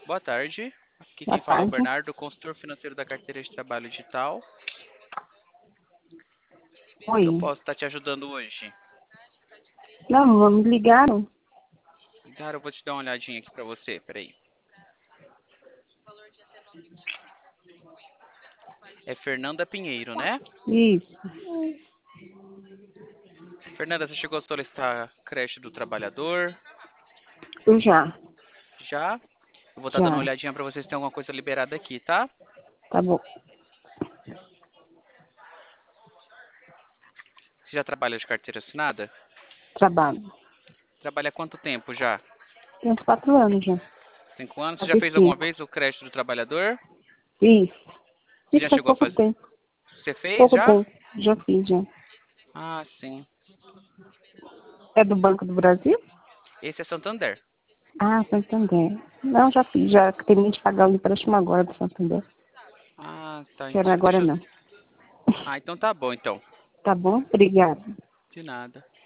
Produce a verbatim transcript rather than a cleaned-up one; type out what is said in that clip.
Boa tarde. Aqui Boa quem fala é o tarde. Bernardo, consultor financeiro da carteira de trabalho digital. O que eu Oi. posso estar te ajudando hoje? Não, vamos ligar. Cara, eu vou te dar uma olhadinha aqui pra você, peraí. É Fernanda Pinheiro, né? Isso. Fernanda, você chegou a solicitar creche do trabalhador? Já. Já? Eu vou estar dando uma Já. olhadinha pra você se tem alguma coisa liberada aqui, tá? Tá bom. Você já trabalha de carteira assinada? Trabalho. Trabalha há quanto tempo já? Tem uns quatro anos já. Cinco anos? Você já Fazer fez alguma cinco. vez o creche do trabalhador? Isso. Você Isso já faz chegou a pouco fazer? tempo. Você fez Pouco já? tempo. Já fiz, já. Ah, sim. É do Banco do Brasil? Esse é Santander. Ah, Santander. Não, já fiz. Já terminei de pagar o empréstimo agora do Santander. Ah, tá. Quero Então, agora deixa eu... não. Ah, então tá bom, então. Tá bom? Obrigada. De nada.